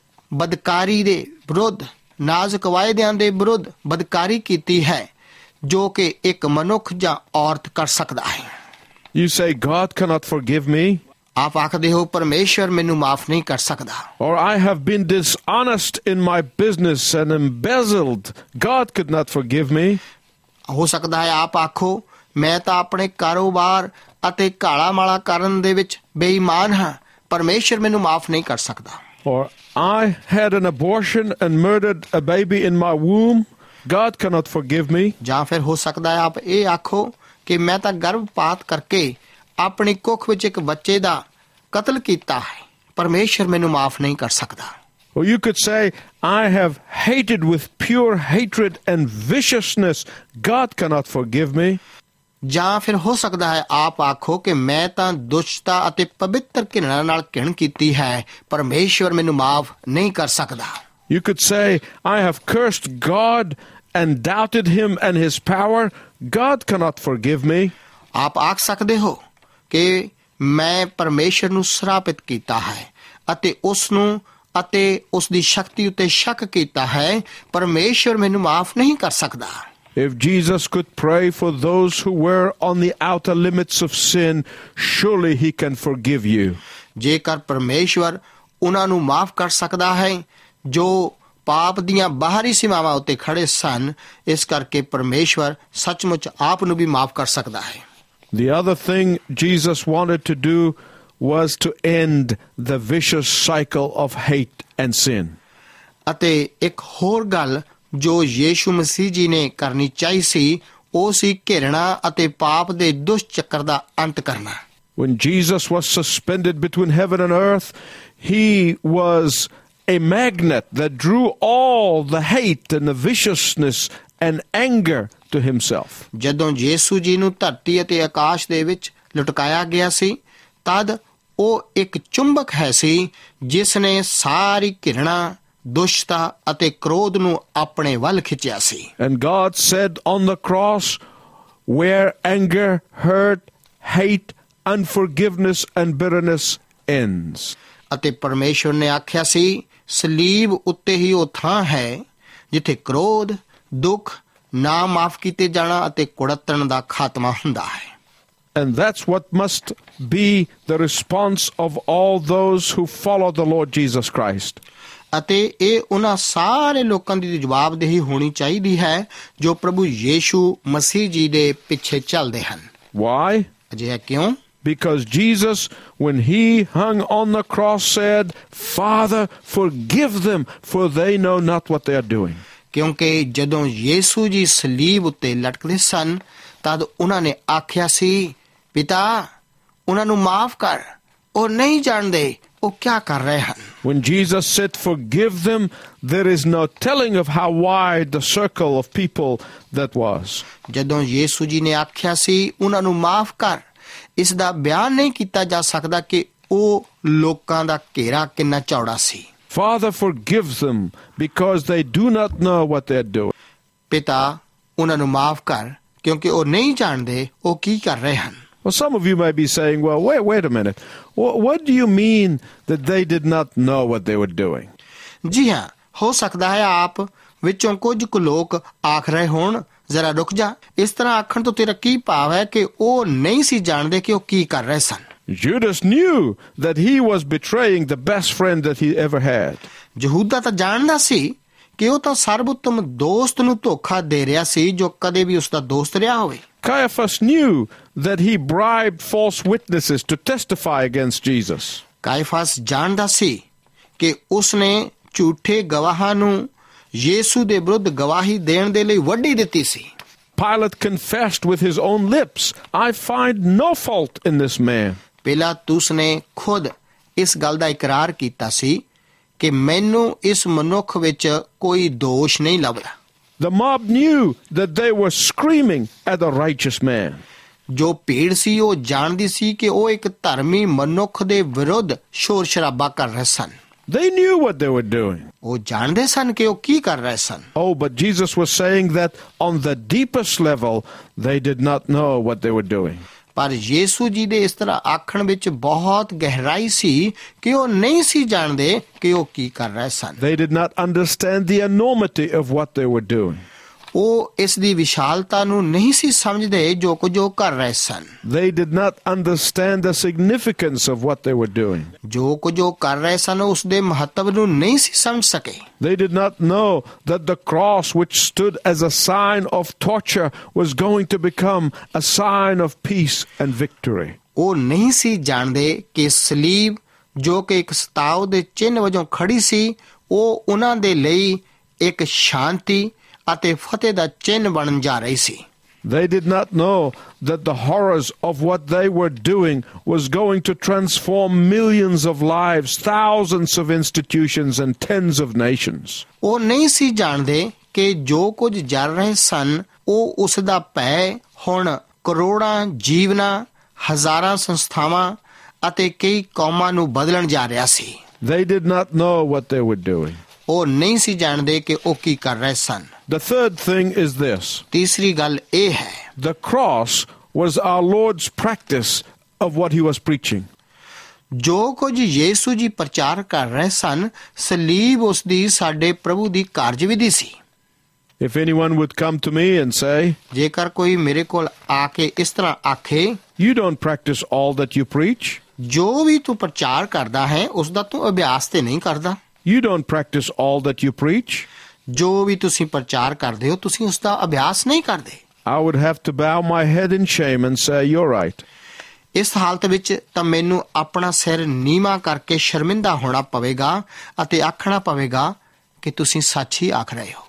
Speaker 4: ਬਦਕਾਰੀ ਦੇ ਵਿਰੁੱਧ, ਨਾਜ਼ੁਕ ਵਾਅਦਿਆਂ ਦੇ ਵਿਰੁੱਧ ਬਦਕਾਰੀ ਕੀਤੀ ਹੈ ਜੋ ਕਿ ਇੱਕ ਮਨੁੱਖ ਜਾਂ ਔਰਤ ਕਰ ਸਕਦਾ ਹੈ।
Speaker 3: You say God cannot forgive me,
Speaker 4: ਆਪ ਆਖਦੇ ਹੋ ਪਰਮੇਸ਼ਰ ਮੈਨੂੰ ਮਾਫ ਨਹੀਂ ਕਰ ਸਕਦਾ।
Speaker 3: or I have been dishonest in my business and embezzled. God could not forgive me.
Speaker 4: ਹੋ ਸਕਦਾ ਹੈ ਆਪ ਆਖੋ ਮੈਂ ਤਾਂ ਆਪਣੇ ਕਾਰੋਬਾਰ ਅਤੇ ਕਾਲਾ ਮਾਲਾ ਕਰਨ ਦੇ ਵਿੱਚ ਬੇਈਮਾਨ ਹਾਂ, ਪਰਮੇਸ਼ਰ ਮੈਨੂੰ ਮਾਫ ਨਹੀਂ ਕਰ ਸਕਦਾ।
Speaker 3: Or I had an abortion and murdered a baby in my womb. God cannot forgive me.
Speaker 4: ਜਾਂ ਫਿਰ ਹੋ ਸਕਦਾ ਹੈ ਆਪ ਇਹ ਆਖੋ ਕਿ ਮੈਂ ਤਾਂ ਗਰਭਪਾਤ ਕਰਕੇ ਆਪਣੀ ਕੁੱਖ ਵਿੱਚ ਇੱਕ ਬੱਚੇ ਦਾ ਕਤਲ ਕੀਤਾ ਹੈ, ਪਰਮੇਸ਼ਰ ਮੈਨੂੰ ਮਾਫ ਨਹੀਂ ਕਰ ਸਕਦਾ।
Speaker 3: Or you could say, I have hated with pure hatred and viciousness. God cannot forgive me.
Speaker 4: ਜਾਂ ਫਿਰ ਹੋ ਸਕਦਾ ਹੈ ਆਪ ਆਖੋ ਕਿ ਮੈਂ ਤਾਂ ਦੁਸ਼ਟਤਾ ਅਤੇ ਪਵਿੱਤਰ ਘਿਰਣਾ ਨਾਲ ਘਿਣ ਕੀਤੀ ਹੈ, ਪਰਮੇਸ਼ਵਰ ਮੈਨੂੰ ਮਾਫ ਨਹੀਂ ਕਰ ਸਕਦਾ।
Speaker 3: You could say, I have cursed God and doubted him and his power. God cannot forgive me.
Speaker 4: ਆਪ ਆਖ ਸਕਦੇ ਹੋ ਕਿ ਮੈਂ ਪਰਮੇਸ਼ਰ ਨੂੰ ਸਰਾਪਿਤ ਕੀਤਾ ਹੈ ਅਤੇ ਉਸ ਨੂੰ ਅਤੇ ਉਸ ਦੀ ਸ਼ਕਤੀ ਉੱਤੇ ਸ਼ੱਕ ਕੀਤਾ ਹੈ, ਪਰਮੇਸ਼ਰ ਮੈਨੂੰ ਮਾਫ ਨਹੀਂ ਕਰ ਸਕਦਾ।
Speaker 3: If Jesus could pray for those who were on the outer limits of sin, surely he can forgive you.
Speaker 4: ਜੇਕਰ ਪਰਮੇਸ਼ਵਰ ਉਹਨਾਂ ਨੂੰ ਮਾਫ ਕਰ ਸਕਦਾ ਹੈ ਜੋ ਪਾਪ ਦੀਆਂ ਬਾਹਰੀ ਸੀਮਾਵਾਂ ਉੱਤੇ ਖੜੇ ਸਨ, ਇਸ ਕਰਕੇ ਪਰਮੇਸ਼ਵਰ ਸੱਚਮੁੱਚ ਆਪ ਨੂੰ ਵੀ ਮਾਫ ਕਰ ਸਕਦਾ ਹੈ।
Speaker 3: The other thing Jesus wanted to do was to end the vicious cycle of hate and sin.
Speaker 4: ਅਤੇ ਇੱਕ ਹੋਰ ਗੱਲ ਜੋ ਯੀਸ਼ੂ ਮਸੀਹ ਜੀ ਨੇ ਕਰਨੀ ਚਾਹੀ ਸੀ, ਉਹ ਸੀ ਘਿਰਣਾ ਅਤੇ ਪਾਪ ਦੇ ਦੁਸ਼ਟ ਚੱਕਰ ਦਾ ਅੰਤ ਕਰਨਾ।
Speaker 3: When Jesus was suspended between heaven and earth, he was a magnet that drew all the hate and the viciousness and anger to himself.
Speaker 4: ਜਦੋਂ ਯੀਸ਼ੂ ਜੀ ਨੂੰ ਧਰਤੀ ਅਤੇ ਆਕਾਸ਼ ਦੇ ਵਿੱਚ ਲਟਕਾਇਆ ਗਿਆ ਸੀ, ਤਦ ਉਹ ਇੱਕ ਚੁੰਬਕ ਹੈ ਸੀ ਜਿਸ ਨੇ ਸਾਰੀ ਘਿਰਣਾ, ਦੁਸ਼ਟਤਾ ਅਤੇ ਕ੍ਰੋਧ ਨੂੰ ਆਪਣੇ ਵੱਲ ਖਿੱਚਿਆ ਸੀ।
Speaker 3: And God said on the cross, where anger, hurt, hate, unforgiveness and bitterness ends.
Speaker 4: ਅਤੇ ਪਰਮੇਸ਼ਵਰ ਨੇ ਆਖਿਆ ਸੀ, ਸਲੀਬ ਉੱਤੇ ਹੀ ਉਹ ਥਾਂ ਹੈ ਜਿੱਥੇ ਕ੍ਰੋਧ, ਦੁੱਖ, ਨਾ ਮਾਫ ਕੀਤੇ ਜਾਣਾ ਅਤੇ ਕੁੜੱਤਣ ਦਾ ਖਾਤਮਾ ਹੁੰਦਾ ਹੈ।
Speaker 3: And that's what must be the response of all those who follow the Lord Jesus Christ.
Speaker 4: ਅਤੇ ਇਹ ਉਹਨਾਂ ਸਾਰੇ ਲੋਕਾਂ ਦੀ ਜਵਾਬਦੇਹੀ ਹੋਣੀ ਚਾਹੀਦੀ ਹੈ ਜੋ ਪ੍ਰਭੂ ਯੀਸ਼ੂ ਮਸੀਹ ਜੀ ਦੇ ਪਿੱਛੇ ਚੱਲਦੇ ਹਨ।
Speaker 3: Why?
Speaker 4: ਅਜਿਹਾ ਕਿਉਂ?
Speaker 3: Because Jesus, when he hung on the cross, said, Father, forgive them, for they know not what they are doing.
Speaker 4: ਕਿਉਂਕਿ ਜਦੋਂ ਯੀਸ਼ੂ ਜੀ ਸਲੀਬ ਉੱਤੇ ਲਟਕਦੇ ਸਨ, ਤਦ ਉਹਨਾਂ ਨੇ ਆਖਿਆ ਸੀ, ਪਿਤਾ ਉਹਨਾਂ ਨੂੰ ਮਾਫ ਕਰ, ਉਹ ਨਹੀਂ ਜਾਣਦੇ ਉਹ ਕਿਆ ਕਰ ਰਹੇ ਹਨ।
Speaker 3: When Jesus said, forgive them, there is no telling of how wide the circle of people that was.
Speaker 4: ਜਦੋਂ ਯੀਸ਼ੂ ਜੀ ਨੇ ਆਖਿਆ ਸੀ ਉਹਨਾਂ ਨੂੰ ਮਾਫ ਕਰ, ਇਸ ਦਾ ਬਿਆਨ ਨਹੀਂ ਕੀਤਾ ਜਾ ਸਕਦਾ ਕਿ ਉਹ ਲੋਕਾਂ ਦਾ ਘੇਰਾ ਕਿੰਨਾ ਚੌੜਾ ਸੀ।
Speaker 3: Father, forgive them because they do not know what they're doing.
Speaker 4: ਪਿਤਾ ਉਹਨਾਂ ਨੂੰ ਮਾਫ ਕਰ ਕਿਉਂਕਿ ਉਹ ਨਹੀਂ ਜਾਣਦੇ ਉਹ ਕੀ ਕਰ ਰਹੇ ਹਨ।
Speaker 3: Well, some of you may be saying, well, wait, wait a minute. What, what do you mean that they did not know what they were doing?
Speaker 4: ਜੀ ਹਾਂ, ਹੋ ਸਕਦਾ ਹੈ ਆਪ ਵਿੱਚੋਂ ਕੁਝ ਕੁ ਲੋਕ ਆਖ ਰਹੇ ਹੋਣ, ਜ਼ਰਾ ਰੁਕ ਜਾ, ਇਸ ਤਰ੍ਹਾਂ ਆਖਣ ਤੋਂ ਤੇਰਾ ਕੀ ਭਾਵ ਹੈ ਕਿ ਉਹ ਨਹੀਂ ਸੀ ਜਾਣਦੇ ਕਿ ਉਹ ਕੀ ਕਰ ਰਹੇ ਸਨ।
Speaker 3: Judas knew that he was betraying the best friend that he ever had.
Speaker 4: ਯਹੂਦਾ ਤਾਂ ਜਾਣਦਾ ਸੀ ਕਿ ਉਹ ਤਾਂ ਸਰਵਉੱਤਮ ਦੋਸਤ ਨੂੰ ਧੋਖਾ ਦੇ ਰਿਹਾ ਸੀ ਜੋ ਕਦੇ ਵੀ ਉਸ ਦਾ ਦੋਸਤ ਰਿਹਾ ਹੋਵੇ।
Speaker 3: Caiaphas knew that he bribed false witnesses to testify against Jesus.
Speaker 4: ਕਾਇਫਾਸ ਜਾਣਦਾ ਸੀ ਕਿ ਉਸਨੇ ਝੂਠੇ ਗਵਾਹਾਂ ਨੂੰ ਯੀਸ਼ੂ ਦੇ ਵਿਰੁੱਧ ਗਵਾਹੀ ਦੇਣ ਦੇ ਲਈ ਵੱਡੀ ਦਿੱਤੀ ਸੀ।
Speaker 3: Pilate confessed with his own lips, I find no fault in this man.
Speaker 4: ਪਿਲਾਤੁਸ ਨੇ ਖੁਦ ਇਸ ਗੱਲ ਦਾ ਇਕਰਾਰ ਕੀਤਾ ਸੀ ਕਿ ਮੈਨੂੰ ਇਸ ਮਨੁੱਖ ਵਿੱਚ ਕੋਈ ਦੋਸ਼ ਨਹੀਂ ਲੱਭਦਾ।
Speaker 3: The mob knew that they were screaming at a righteous man.
Speaker 4: ਜੋ ਭੀੜ ਸੀ ਉਹ ਜਾਣਦੀ ਸੀ ਕਿ ਉਹ ਇੱਕ ਧਰਮੀ ਮਨੁੱਖ ਦੇ ਵਿਰੁੱਧ ਸ਼ੋਰ ਸ਼ਰਾਬਾ ਕਰ ਰਹੇ ਸਨ।
Speaker 3: They knew what they were doing.
Speaker 4: ਉਹ ਜਾਣਦੇ ਸਨ ਕਿ ਉਹ ਕੀ ਕਰ ਰਹੇ ਸਨ।
Speaker 3: Oh, but Jesus was saying that on the deepest level, they did not know what they were doing.
Speaker 4: ਪਰ ਯੀਸ਼ੂ ਜੀ ਦੇ ਇਸ ਤਰ੍ਹਾਂ ਆਖਣ ਵਿੱਚ ਬਹੁਤ ਗਹਿਰਾਈ ਸੀ ਕਿ ਉਹ ਨਹੀਂ ਸੀ ਜਾਣਦੇ ਕਿ ਉਹ ਕੀ ਕਰ ਰਹੇ ਸਨ।
Speaker 3: They did not understand the enormity of what they were doing.
Speaker 4: ਉਹ ਇਸ ਦੀ ਵਿਸ਼ਾਲਤਾ ਨੂੰ ਨਹੀਂ ਸੀ ਸਮਝਦੇ ਜੋ ਕੁਝ ਉਹ ਕਰ ਰਹੇ ਸਨ।
Speaker 3: They did not understand the significance of what they were doing.
Speaker 4: ਜੋ ਕੁਝ ਉਹ ਕਰ ਰਹੇ ਸਨ ਉਸ ਦੇ ਮਹੱਤਵ ਨੂੰ ਨਹੀਂ ਸੀ ਸਮਝ ਸਕੇ।
Speaker 3: They did not know that the cross, which stood as a sign of torture, was going to become a sign of peace and victory.
Speaker 4: ਉਹ ਨਹੀਂ ਸੀ ਜਾਣਦੇ ਕਿ ਸਲੀਬ ਜੋ ਕਿ ਇੱਕ ਸਤਾਉ ਦੇ ਚਿੰਨ੍ਹ ਵਜੋਂ ਖੜੀ ਸੀ ਉਹ ਉਹਨਾਂ ਦੇ ਲਈ ਇੱਕ ਸ਼ਾਂਤੀ ਅਤੇ ਫਤਿਹ ਦਾ ਚਿੰਨ੍ਹ ਬਣਨ ਜਾ ਰਹੀ ਸੀ।
Speaker 3: They did not know that the horrors of what they were doing was going to transform millions of lives, thousands of institutions and tens of nations.
Speaker 4: ਉਹ ਨਹੀਂ ਸੀ ਜਾਣਦੇ ਕਿ ਜੋ ਕੁਝ ਜਰ ਰਹੇ ਸਨ ਉਹ ਉਸ ਦਾ ਭੈ ਹੁਣ ਕਰੋੜਾਂ ਜੀਵਨਾਂ, ਹਜ਼ਾਰਾਂ ਸੰਸਥਾਵਾਂ ਅਤੇ ਕਈ ਕੌਮਾਂ ਨੂੰ ਬਦਲਣ ਜਾ ਰਿਹਾ ਸੀ।
Speaker 3: They did not know what they were doing.
Speaker 4: ਉਹ ਨਹੀਂ ਸੀ ਜਾਣਦੇ ਕਿ ਉਹ ਕੀ ਕਰ ਰਹੇ ਸਨ।
Speaker 3: The third thing is this.
Speaker 4: ਤੀਸਰੀ ਗੱਲ ਇਹ ਹੈ
Speaker 3: The cross was our Lord's practice of what he was preaching.
Speaker 4: ਜੋ ਕੁਝ ਯੀਸ਼ੂ ਜੀ ਪ੍ਰਚਾਰ ਕਰ ਰਹੇ ਸਨ ਸਲੀਬ ਉਸ ਦੀ ਸਾਡੇ ਪ੍ਰਭੂ ਦੀ ਕਾਰਜਵਿਧੀ ਸੀ।
Speaker 3: If anyone would come to me and say,
Speaker 4: ਜੇਕਰ ਕੋਈ ਮੇਰੇ ਕੋਲ ਆ ਕੇ ਇਸ ਤਰ੍ਹਾਂ ਆਖੇ
Speaker 3: you don't practice all that you preach,
Speaker 4: ਜੋ ਵੀ ਤੂੰ ਪ੍ਰਚਾਰ ਕਰਦਾ ਹੈ ਉਸ ਦਾ ਤੂੰ ਅਭਿਆਸ ਤੇ ਨਹੀਂ ਕਰਦਾ,
Speaker 3: you don't practice all that you preach,
Speaker 4: ਜੋ ਵੀ ਤੁਸੀਂ ਪ੍ਰਚਾਰ ਕਰਦੇ ਹੋ ਤੁਸੀਂ ਉਸ ਦਾ ਅਭਿਆਸ ਨਹੀਂ ਕਰਦੇ,
Speaker 3: I would have to bow my head in shame and say, you're right.
Speaker 4: ਇਸ ਹਾਲਤ ਵਿੱਚ ਤਾਂ ਮੈਨੂੰ ਆਪਣਾ ਸਿਰ ਨੀਵਾਂ ਕਰਕੇ ਸ਼ਰਮਿੰਦਾ ਹੋਣਾ ਪਵੇਗਾ ਅਤੇ ਆਖਣਾ ਪਵੇਗਾ ਕਿ ਤੁਸੀਂ ਸੱਚ ਹੀ ਆਖ ਰਹੇ ਹੋ।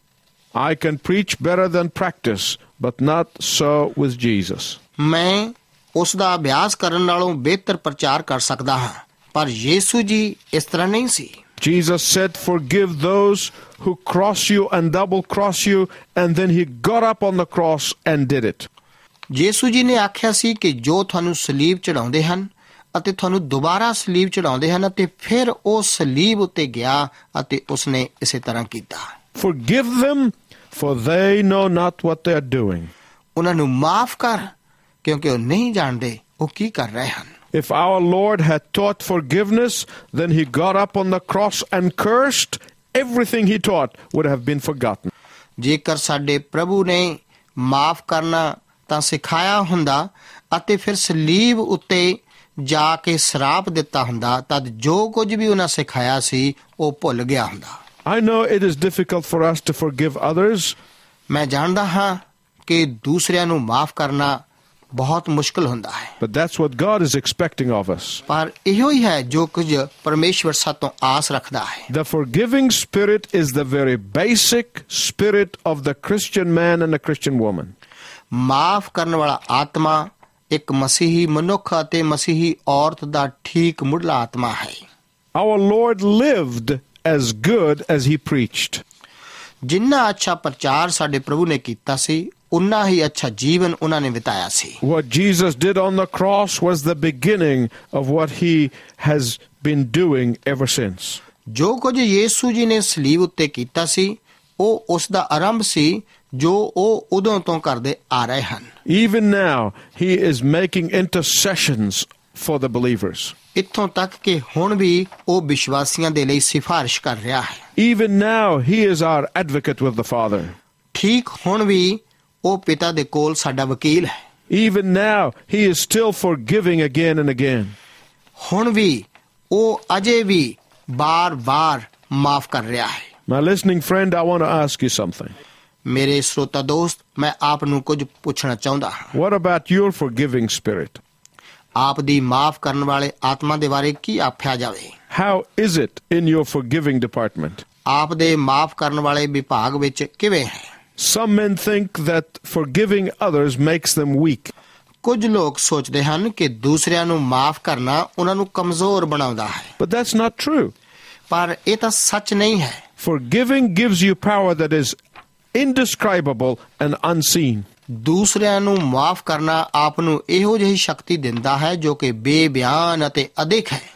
Speaker 3: I can preach better than practice, but not so with Jesus.
Speaker 4: ਮੈਂ ਉਸ ਦਾ ਅਭਿਆਸ ਕਰਨ ਨਾਲੋਂ ਬਿਹਤਰ ਪ੍ਰਚਾਰ ਕਰ ਸਕਦਾ ਹਾਂ ਪਰ ਯੀਸ਼ੂ ਜੀ ਇਸ ਤਰ੍ਹਾਂ ਨਹੀਂ ਸੀ।
Speaker 3: Jesus said, forgive those who cross you and double cross you, and then he got up on the cross and did it.
Speaker 4: Yishu ਜੀ ਨੇ ਆਖਿਆ ਸੀ ਕਿ ਜੋ ਤੁਹਾਨੂੰ ਸਲੀਬ ਚੜਾਉਂਦੇ ਹਨ ਅਤੇ ਤੁਹਾਨੂੰ ਦੁਬਾਰਾ ਸਲੀਬ ਚੜਾਉਂਦੇ ਹਨ ਅਤੇ ਫਿਰ ਉਹ ਸਲੀਬ ਉੱਤੇ ਗਿਆ ਅਤੇ ਉਸਨੇ ਇਸੇ ਤਰ੍ਹਾਂ ਕੀਤਾ।
Speaker 3: Forgive them, for they know not what they are doing.
Speaker 4: ਉਹਨਾਂ ਨੂੰ ਮਾਫ ਕਰ ਕਿਉਂਕਿ ਉਹ ਨਹੀਂ ਜਾਣਦੇ ਉਹ ਕੀ ਕਰ ਰਹੇ ਹਨ।
Speaker 3: If our Lord had taught forgiveness, then he got up on the cross and cursed. Everything he taught would have been forgotten.
Speaker 4: ਜੇਕਰ ਸਾਡੇ ਪ੍ਰਭੂ ਨੇ ਮਾਫ ਕਰਨਾ ਤਾਂ ਸਿਖਾਇਆ ਹੁੰਦਾ ਅਤੇ ਫਿਰ ਸਲੀਬ ਉੱਤੇ ਜਾ ਕੇ ਸਰਾਪ ਦਿੱਤਾ ਹੁੰਦਾ ਤਦ ਜੋ ਕੁਝ ਵੀ ਉਹਨਾਂ ਸਿਖਾਇਆ ਸੀ ਉਹ ਭੁੱਲ ਗਿਆ ਹੁੰਦਾ।
Speaker 3: I know it is difficult for us to forgive others.
Speaker 4: ਮੈਂ ਜਾਣਦਾ ਹਾਂ ਕਿ ਦੂਸਰਿਆਂ ਨੂੰ ਮਾਫ ਕਰਨਾ ਬਹੁਤ ਮੁਸ਼ਕਲ ਹੁੰਦਾ ਹੈ।
Speaker 3: But that's what God is expecting of us.
Speaker 4: ਪਰ ਇਹੋ ਹੀ ਹੈ ਜੋ ਕੁਝ ਪਰਮੇਸ਼ਵਰ ਸਾਤੋਂ ਆਸ ਰੱਖਦਾ ਹੈ।
Speaker 3: The forgiving spirit is the very basic spirit of the Christian man and the Christian woman.
Speaker 4: ਮਾਫ ਕਰਨ ਵਾਲਾ ਆਤਮਾ ਇੱਕ ਮਸੀਹੀ ਮਨੁੱਖ ਅਤੇ ਮਸੀਹੀ ਔਰਤ ਦਾ ਠੀਕ ਮੁੱਢਲਾ ਆਤਮਾ ਹੈ।
Speaker 3: Our Lord lived as good as he preached.
Speaker 4: ਜਿੰਨਾ ਅੱਛਾ ਪ੍ਰਚਾਰ ਸਾਡੇ ਪ੍ਰਭੂ ਨੇ ਕੀਤਾ ਸੀ ਉਨਾ ਹੀ ਅੱਛਾ ਜੀਵਨ ਉਹਨਾਂ ਨੇ ਬਿਤਾਇਆ ਸੀ।
Speaker 3: What Jesus did on the cross was the beginning of what he has been doing ever since.
Speaker 4: ਜੋ ਕੁਝ ਯੀਸ਼ੂ ਜੀ ਨੇ ਸਲੀਬ ਉੱਤੇ ਕੀਤਾ ਸੀ ਉਹ ਉਸ ਦਾ ਆਰੰਭ ਸੀ ਜੋ ਉਹ ਉਦੋਂ ਤੋਂ ਕਰਦੇ ਆ ਰਹੇ ਹਨ।
Speaker 3: Even now he is making intercessions for the believers.
Speaker 4: ਇੱਥੋਂ ਤੱਕ ਕਿ ਹੁਣ ਵੀ ਉਹ ਵਿਸ਼ਵਾਸੀਆਂ ਦੇ ਲਈ ਸਿਫਾਰਿਸ਼ ਕਰ ਰਿਹਾ ਹੈ।
Speaker 3: Even now he is our advocate with the Father.
Speaker 4: ਠੀਕ ਹੁਣ ਵੀ ਉਹ ਪਿਤਾ ਦੇ ਕੋਲ ਸਾਡਾ ਵਕੀਲ ਹੈ।
Speaker 3: Even now he is still forgiving again and again.
Speaker 4: ਹੁਣ ਵੀ ਉਹ ਅਜੇ ਵੀ ਬਾਰ-ਬਾਰ ਮਾਫ ਕਰ ਰਿਹਾ ਹੈ।
Speaker 3: My listening friend, I want to ask you something.
Speaker 4: ਮੇਰੇ ਸਰੋਤਾ ਦੋਸਤ ਮੈਂ ਆਪ ਨੂੰ ਕੁਝ ਪੁੱਛਣਾ ਚਾਹੁੰਦਾ ਹਾਂ।
Speaker 3: What about your forgiving spirit?
Speaker 4: ਆਪ ਦੀ ਮਾਫ ਕਰਨ ਵਾਲੇ ਆਤਮਾ ਦੇ ਬਾਰੇ ਕੀ ਆਖਿਆ ਜਾਵੇ?
Speaker 3: How is it in your forgiving department?
Speaker 4: ਆਪ ਦੇ ਮਾਫ ਕਰਨ ਵਾਲੇ ਵਿਭਾਗ ਵਿੱਚ ਕਿਵੇਂ ਹੈ?
Speaker 3: Some men think that forgiving others makes them weak.
Speaker 4: ਕੁਝ ਲੋਕ ਸੋਚਦੇ ਹਨ ਕਿ ਦੂਸਰਿਆਂ ਨੂੰ ਮਾਫ ਕਰਨਾ ਉਹਨਾਂ ਨੂੰ ਕਮਜ਼ੋਰ ਬਣਾਉਂਦਾ ਹੈ।
Speaker 3: But that's not true.
Speaker 4: ਪਰ ਇਹ ਤਾਂ ਸੱਚ ਨਹੀਂ ਹੈ।
Speaker 3: Forgiving gives you power that is indescribable and unseen.
Speaker 4: ਦੂਸਰਿਆਂ ਨੂੰ ਮਾਫ ਕਰਨਾ ਆਪ ਨੂੰ ਇਹੋ ਜਿਹੀ ਸ਼ਕਤੀ ਦਿੰਦਾ ਹੈ ਜੋ ਕਿ ਬੇਬਿਆਨ ਅਤੇ ਅਦਿੱਖ ਹੈ।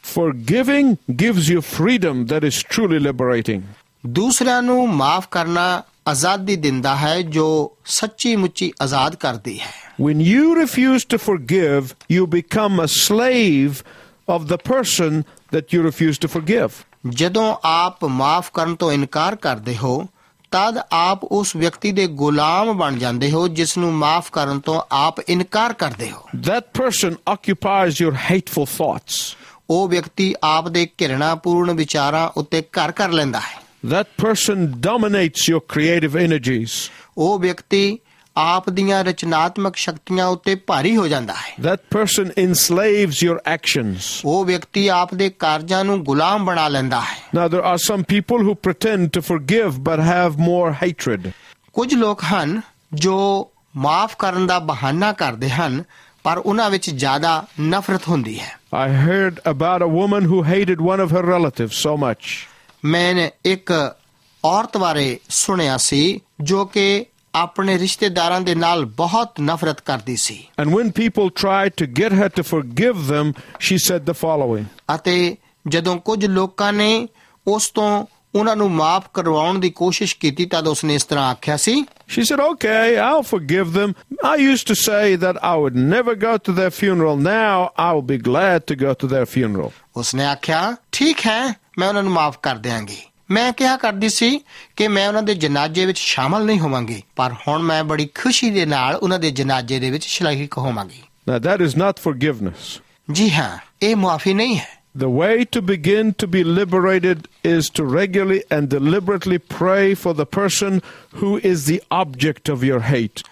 Speaker 3: Forgiving gives you freedom that is truly liberating.
Speaker 4: ਦੂਸਰਿਆਂ ਨੂੰ ਮਾਫ ਕਰਨਾ ਆਜ਼ਾਦੀ ਦਿੰਦਾ ਹੈ ਜੋ ਸੱਚੀ ਮੁੱਚੀ ਆਜ਼ਾਦ ਕਰਦੀ ਹੈ।
Speaker 3: When you refuse to forgive, you become a slave of the person that you refuse to forgive.
Speaker 4: ਜਦੋਂ ਆਪ ਮਾਫ ਕਰਨ ਤੋਂ ਇਨਕਾਰ ਕਰਦੇ ਹੋ ਤਦ ਆਪ ਉਸ ਵਿਅਕਤੀ ਦੇ ਗੁਲਾਮ ਬਣ ਜਾਂਦੇ ਹੋ ਜਿਸ ਨੂੰ ਮਾਫ ਕਰਨ ਤੋਂ ਆਪ ਇਨਕਾਰ ਕਰਦੇ ਹੋ।
Speaker 3: That person occupies your hateful thoughts.
Speaker 4: ਉਹ ਵਿਅਕਤੀ ਆਪ ਦੇ ਘਿਰਣਾਪੂਰਨ ਵਿਚਾਰਾਂ ਉੱਤੇ ਘਰ ਕਰ ਲੈਂਦਾ ਹੈ।
Speaker 3: That person dominates your creative energies.
Speaker 4: ਉਹ ਵਿਅਕਤੀ ਆਪ ਦੀਆਂ ਰਚਨਾਤਮਕ ਸ਼ਕਤੀਆਂ ਉੱਤੇ ਭਾਰੀ ਹੋ ਜਾਂਦਾ ਹੈ।
Speaker 3: That person enslaves your actions.
Speaker 4: ਉਹ ਵਿਅਕਤੀ ਆਪ ਦੇ ਕਾਰਜਾਂ ਨੂੰ ਗੁਲਾਮ ਬਣਾ ਲੈਂਦਾ ਹੈ।
Speaker 3: Now, there are some people who pretend to forgive but have more hatred.
Speaker 4: ਕੁਝ ਲੋਕ ਹਨ ਜੋ ਮਾਫ ਕਰਨ ਦਾ ਬਹਾਨਾ ਕਰਦੇ ਹਨ ਪਰ ਉਹਨਾਂ ਵਿੱਚ ਜ਼ਿਆਦਾ ਨਫ਼ਰਤ ਹੁੰਦੀ ਹੈ।
Speaker 3: I heard about a woman who hated one of her relatives so much.
Speaker 4: ਮੈਂ ਇੱਕ ਔਰਤ ਬਾਰੇ ਸੁਣਿਆ ਸੀ ਜੋ ਕਿ ਆਪਣੇ ਰਿਸ਼ਤੇਦਾਰਾਂ ਦੇ ਨਾਲ ਬਹੁਤ ਨਫ਼ਰਤ ਕਰਦੀ ਸੀ।
Speaker 3: And when people tried to get her to forgive them, she said the following.
Speaker 4: ਅਤੇ ਜਦੋਂ ਕੁਝ ਲੋਕਾਂ ਨੇ ਉਸ ਤੋਂ ਉਹਨਾਂ ਨੂੰ ਮਾਫ ਕਰਵਾਉਣ ਦੀ ਕੋਸ਼ਿਸ਼ ਕੀਤੀ ਤਦ ਉਸਨੇ ਇਸ ਤਰ੍ਹਾਂ ਆਖਿਆ ਸੀ।
Speaker 3: She said, okay, I'll forgive them. I used to say that I would never go to their funeral. Now I'll be glad to go to their funeral.
Speaker 4: ਉਸਨੇ ਆਖਿਆ ਠੀਕ ਹੈ ਮੈਂ ਉਹਨਾਂ ਨੂੰ ਮਾਫ ਕਰ ਦਿਆਂਗੀ। ਮੈਂ ਕਿਹਾ ਕਰਦੀ ਸੀ ਕਿ ਮੈਂ ਉਹਨਾਂ ਦੇ ਜਨਾਜ਼ੇ ਵਿੱਚ ਸ਼ਾਮਲ ਨਹੀਂ ਹੋਵਾਂਗੀ ਪਰ ਹੁਣ ਮੈਂ ਬੜੀ ਖੁਸ਼ੀ ਦੇ ਨਾਲ ਉਹਨਾਂ ਦੇ ਜਨਾਜ਼ੇ ਦੇ ਵਿੱਚ ਸ਼ਰੀਕ ਹੋਵਾਂਗੀ।
Speaker 3: Now that is not forgiveness.
Speaker 4: ਜੀ ਹਾਂ ਇਹ ਮੁਆਫੀ ਨਹੀਂ ਹੈ।
Speaker 3: The way to begin to be liberated is to regularly and deliberately pray for the person who is the object of your hate.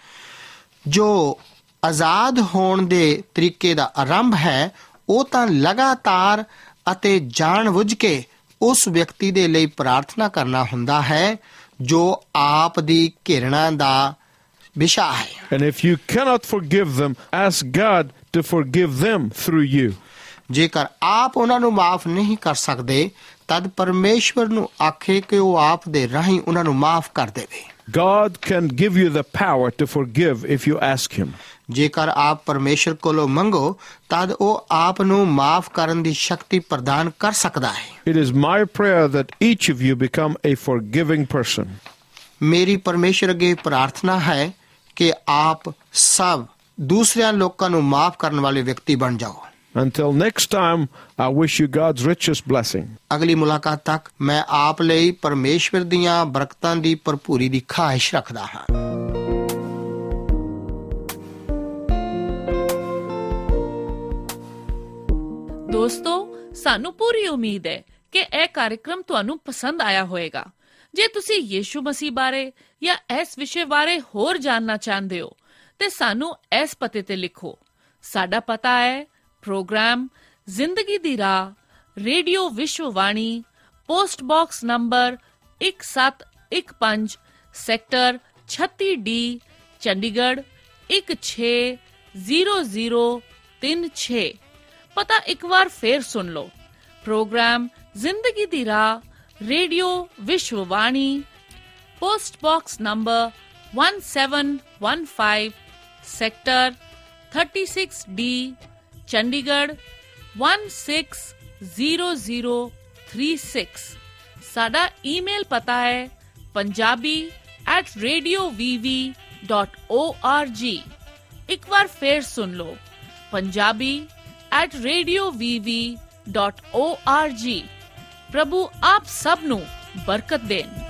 Speaker 4: ਜੋ ਆਜ਼ਾਦ ਹੋਣ ਦੇ ਤਰੀਕੇ ਦਾ ਆਰੰਭ ਹੈ ਉਹ ਤਾਂ ਲਗਾਤਾਰ ਅਤੇ ਜਾਣਬੁੱਝ ਕੇ ਉਸ ਵਿਅਕਤੀ ਦੇ ਲਈ ਪ੍ਰਾਰਥਨਾ ਕਰਨਾ ਹੁੰਦਾ ਹੈ ਜੋ ਆਪ ਦੀ ਘਿਰਣਾ ਦਾ ਵਿਸ਼ਾ ਹੈ।
Speaker 3: And if you cannot forgive them, ask God to forgive them through you.
Speaker 4: ਜੇਕਰ ਆਪ ਉਹਨਾਂ ਨੂੰ ਮਾਫ ਨਹੀਂ ਕਰ ਸਕਦੇ ਤਦ ਪਰਮੇਸ਼ਵਰ ਨੂੰ ਆਖੇ ਕਿ ਉਹ ਆਪ ਦੇ ਰਾਹੀਂ ਉਹਨਾਂ ਨੂੰ ਮਾਫ ਕਰ ਦੇਵੇ।
Speaker 3: God can give you the power to forgive if you ask him.
Speaker 4: ਜੇਕਰ ਆਪ ਪਰਮੇਸ਼ਰ ਕੋਲੋਂ ਮੰਗੋ ਤਦ ਉਹ ਆਪ ਨੂੰ ਮਾਫ ਕਰਨ ਦੀ ਸ਼ਕਤੀ ਪ੍ਰਦਾਨ ਕਰ ਸਕਦਾ ਹੈ।
Speaker 3: It is my prayer that each of you become a forgiving person.
Speaker 4: ਮੇਰੀ ਪਰਮੇਸ਼ਰ ਅੱਗੇ ਪ੍ਰਾਰਥਨਾ ਹੈ ਕਿ ਆਪ ਸਭ ਦੂਸਰਿਆਂ ਲੋਕਾਂ ਨੂੰ ਮਾਫ ਕਰਨ ਵਾਲੇ ਵਿਅਕਤੀ ਬਣ ਜਾਓ।
Speaker 3: Until next time, I wish you God's richest blessing.
Speaker 4: ਅਗਲੀ ਮੁਲਾਕਾਤ ਤੱਕ ਮੈਂ ਆਪ ਲਈ ਪਰਮੇਸ਼ਵਰ ਦੀਆਂ ਬਰਕਤਾਂ ਦੀ ਭਰਪੂਰੀ ਦੀ ਖਾਹਿਸ਼ ਰੱਖਦਾ ਹਾਂ।
Speaker 2: ਦੋਸਤੋ ਸਾਨੂੰ ਪੂਰੀ ਉਮੀਦ ਹੈ ਕਿ ਇਹ ਕਾਰਜਕ੍ਰਮ ਤੁਹਾਨੂੰ ਪਸੰਦ ਆਇਆ ਹੋਵੇਗਾ। ਜੇ ਤੁਸੀਂ ਯੀਸ਼ੂ ਮਸੀਹ ਬਾਰੇ ਜਾਂ ਇਸ ਵਿਸ਼ੇ ਬਾਰੇ ਹੋਰ ਜਾਣਨਾ ਚਾਹੁੰਦੇ ਹੋ ਤੇ ਸਾਨੂੰ ਇਸ ਪਤੇ ਤੇ ਲਿਖੋ। ਸਾਡਾ ਪਤਾ ਹੈ ਪ੍ਰੋਗਰਾਮ ਜ਼ਿੰਦਗੀ ਦੀ ਰਾਹ, radio Vishwavani, post box number ਇੱਕ ਸੱਤ ਇੱਕ ਪੰਜ, ਸੈਕਟਰ ਛੱਤੀ ਡੀ, ਚੰਡੀਗੜ੍ਹ ਇੱਕ ਛੇ ਜ਼ੀਰੋ ਜ਼ੀਰੋ ਤਿੰਨ ਛੇ। ਪਤਾ ਇੱਕ ਵਾਰ ਫੇਰ ਸੁਣ ਲਓ। ਪ੍ਰੋਗਰਾਮ ਜ਼ਿੰਦਗੀ ਦੀ ਰਾਹ, radio Vishwavani, post box number ਇੱਕ ਸੱਤ ਇੱਕ ਪੰਜ, ਸੈਕਟਰ ਛੱਤੀ ਡੀ, ਚੰਡੀਗੜ੍ਹ ਇੱਕ ਛੇ ਜ਼ੀਰੋ ਜ਼ੀਰੋ ਤਿੰਨ ਛੇ। ਸਾਡਾ ਈਮੇਲ ਪਤਾ ਹੈ Punjabi at radio V V dot O R G. ਇੱਕ ਵਾਰ ਫੇਰ ਸੁਣ ਲਓ Punjabi at radio V V dot O R G. ਪ੍ਰਭੂ ਆਪ ਸਭ ਨੂੰ ਬਰਕਤ ਦੇਣ।